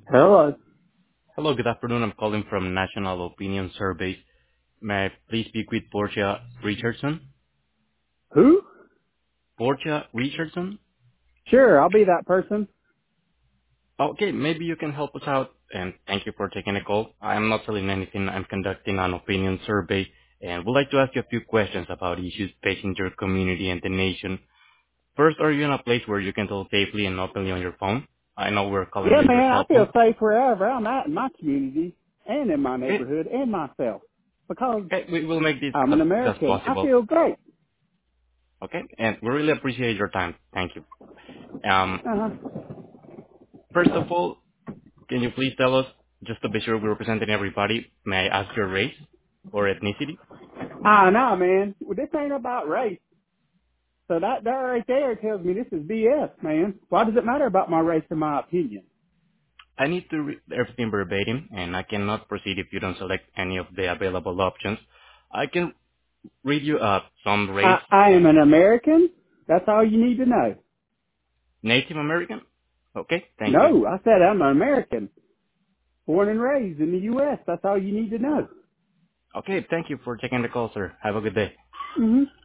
Hello. Hello, good afternoon. I'm calling from National Opinion Survey. May I please speak with Portia Richardson? Who? Portia Richardson? Sure, I'll be that person. Okay, maybe you can help us out, and thank you for taking the call. I'm not selling anything. I'm conducting an opinion survey, and would like to ask you a few questions about issues facing your community and the nation. First, are you in a place where you can talk safely and openly on your phone? I know we're calling Yeah, you on your man, I cell feel phone. safe wherever I'm at in my community and in my Okay, neighborhood and myself because okay, we will make this I'm as an quick as American. I possible. feel great. Okay, and we really appreciate your time. Thank you. Um, Uh-huh. First of all, can you please tell us, just to be sure we're representing everybody, may I ask your race or ethnicity? Ah, no, man. Well, this ain't about race. So that right there tells me this is BS, man. Why does it matter about my race and my opinion? I need to read everything verbatim, and I cannot proceed if you don't select any of the available options. I can read you some race. I am an American. That's all you need to know. Native American? Okay, thank you. No, I said I'm an American. Born and raised in the U.S. That's all you need to know. Okay, thank you for taking the call, sir. Have a good day. hmm